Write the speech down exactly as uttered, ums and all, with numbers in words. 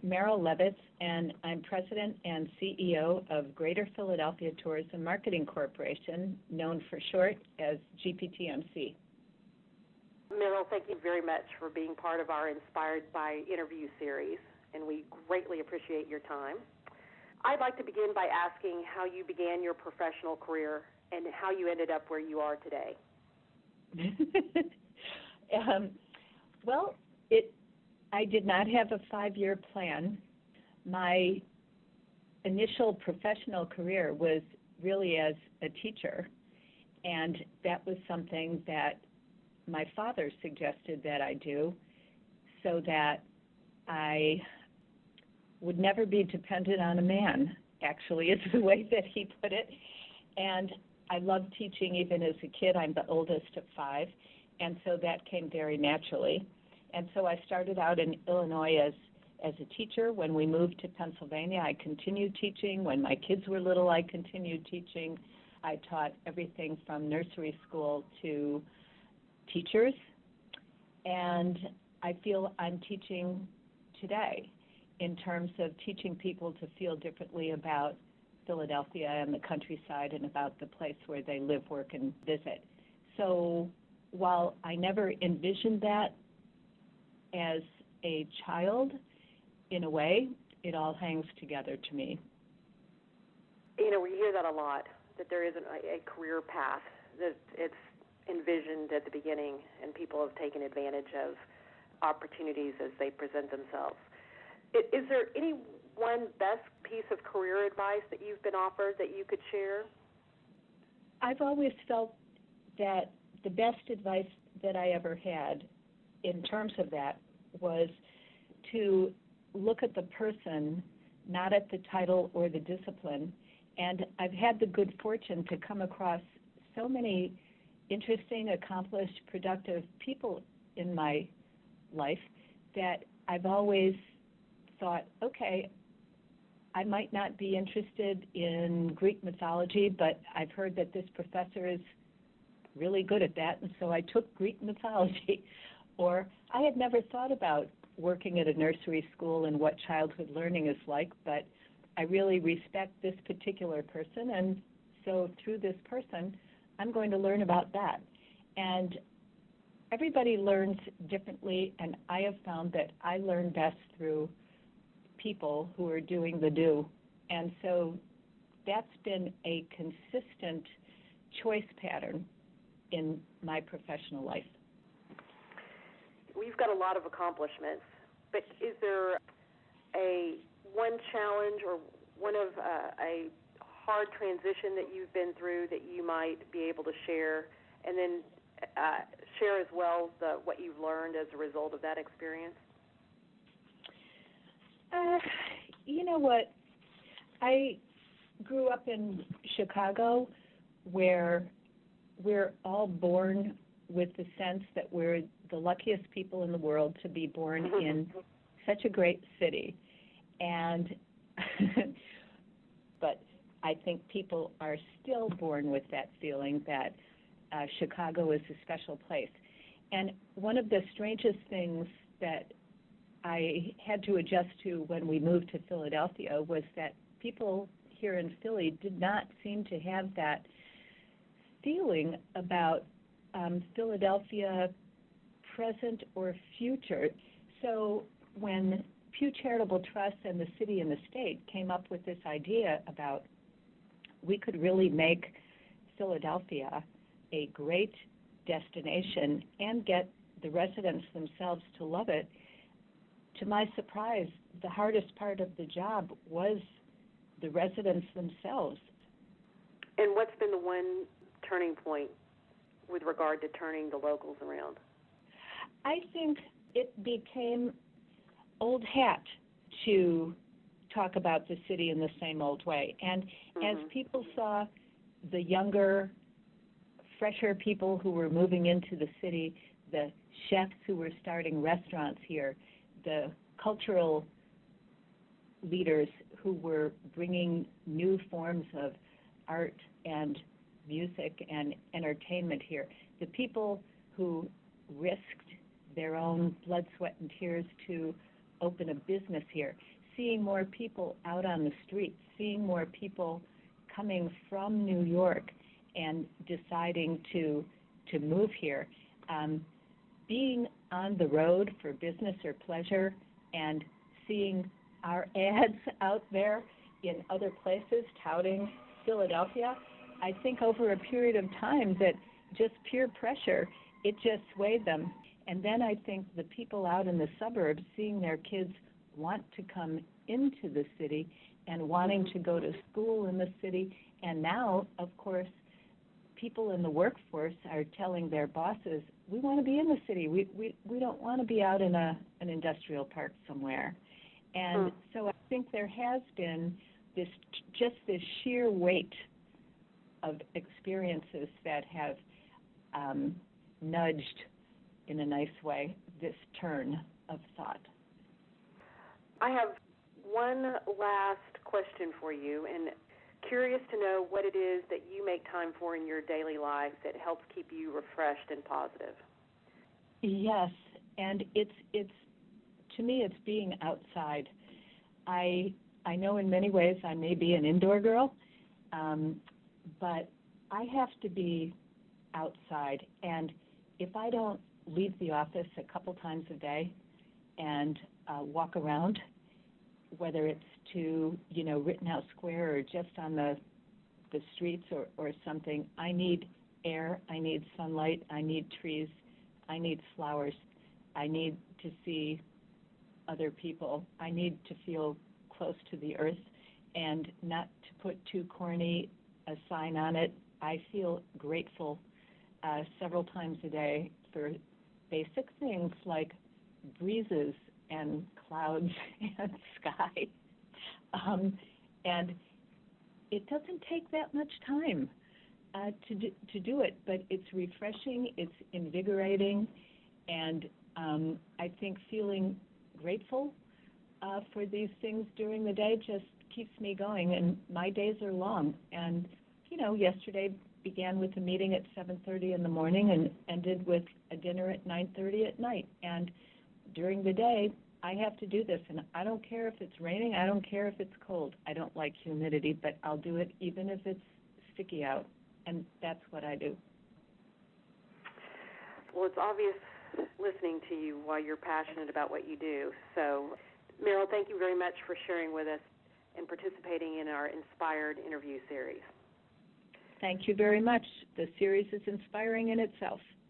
Meryl Levitz, and I'm President and C E O of Greater Philadelphia Tourism Marketing Corporation, known for short as G P T M C. Meryl, thank you very much for being part of our Inspired by interview series, and we greatly appreciate your time. I'd like to begin by asking how you began your professional career and how you ended up where you are today. um, well, it. I did not have a five-year plan. My initial professional career was really as a teacher, and that was something that my father suggested that I do so that I would never be dependent on a man, actually, is the way that he put it. And I loved teaching even as a kid. I'm the oldest of five, and so that came very naturally. And so I started out in Illinois as, as a teacher. When we moved to Pennsylvania, I continued teaching. When my kids were little, I continued teaching. I taught everything from nursery school to teachers. And I feel I'm teaching today in terms of teaching people to feel differently about Philadelphia and the countryside and about the place where they live, work, and visit. So while I never envisioned that as a child, in a way, it all hangs together to me. You know, we hear that a lot, that there isn't a, a career path, that it's envisioned at the beginning, and people have taken advantage of opportunities as they present themselves. Is, is there any one best piece of career advice that you've been offered that you could share? I've always felt that the best advice that I ever had in terms of that was to look at the person, not at the title or the discipline. And I've had the good fortune to come across so many interesting, accomplished, productive people in my life that I've always thought, okay, I might not be interested in Greek mythology, but I've heard that this professor is really good at that, and so I took Greek mythology. Or I had never thought about working at a nursery school and what childhood learning is like, but I really respect this particular person, and so through this person, I'm going to learn about that. And everybody learns differently, and I have found that I learn best through people who are doing the do. And so that's been a consistent choice pattern in my professional life. We've got a lot of accomplishments, but is there a one challenge or one of uh, a hard transition that you've been through that you might be able to share, and then uh, share as well the, what you've learned as a result of that experience? Uh, you know what? I grew up in Chicago, where we're all born with the sense that we're the luckiest people in the world to be born in such a great city. And but I think people are still born with that feeling that uh, Chicago is a special place. And one of the strangest things that I had to adjust to when we moved to Philadelphia was that people here in Philly did not seem to have that feeling about um, Philadelphia present or future. So when Pew Charitable Trust and the city and the state came up with this idea about we could really make Philadelphia a great destination and get the residents themselves to love it, to my surprise, the hardest part of the job was the residents themselves. And what's been the one turning point with regard to turning the locals around? I think it became old hat to talk about the city in the same old way. And mm-hmm. as people saw the younger, fresher people who were moving into the city, the chefs who were starting restaurants here, the cultural leaders who were bringing new forms of art and music and entertainment here, the people who risked their own blood, sweat, and tears to open a business here, seeing more people out on the streets, seeing more people coming from New York and deciding to to move here. Um, being on the road for business or pleasure and seeing our ads out there in other places touting Philadelphia, I think over a period of time that just peer pressure, it just swayed them. And then I think the people out in the suburbs, seeing their kids want to come into the city and wanting to go to school in the city. And now, of course, people in the workforce are telling their bosses, we want to be in the city. We we, we don't want to be out in a an industrial park somewhere. And mm. so I think there has been this just this sheer weight of experiences that have um, nudged, in a nice way, this turn of thought. I have one last question for you, and curious to know what it is that you make time for in your daily life that helps keep you refreshed and positive. Yes, and it's it's to me it's being outside. I I know in many ways I may be an indoor girl, um, but I have to be outside, and if I don't leave the office a couple times a day and uh, walk around, whether it's to, you know, Rittenhouse Square or just on the the streets or, or something, I need air, I need sunlight, I need trees, I need flowers, I need to see other people, I need to feel close to the earth, and not to put too corny a sign on it. I feel grateful uh, several times a day for basic things like breezes and clouds and sky. Um, and it doesn't take that much time uh, to, do, to do it, but it's refreshing, it's invigorating, and um, I think feeling grateful uh, for these things during the day just keeps me going, and my days are long. And, you know, yesterday began with a meeting at seven thirty in the morning and ended with a dinner at nine thirty at night. And during the day, I have to do this, and I don't care if it's raining, I don't care if it's cold. I don't like humidity, but I'll do it even if it's sticky out, and that's what I do. Well, it's obvious listening to you why you're passionate about what you do. So, Meryl, thank you very much for sharing with us and participating in our Inspired interview series. Thank you very much. The series is inspiring in itself.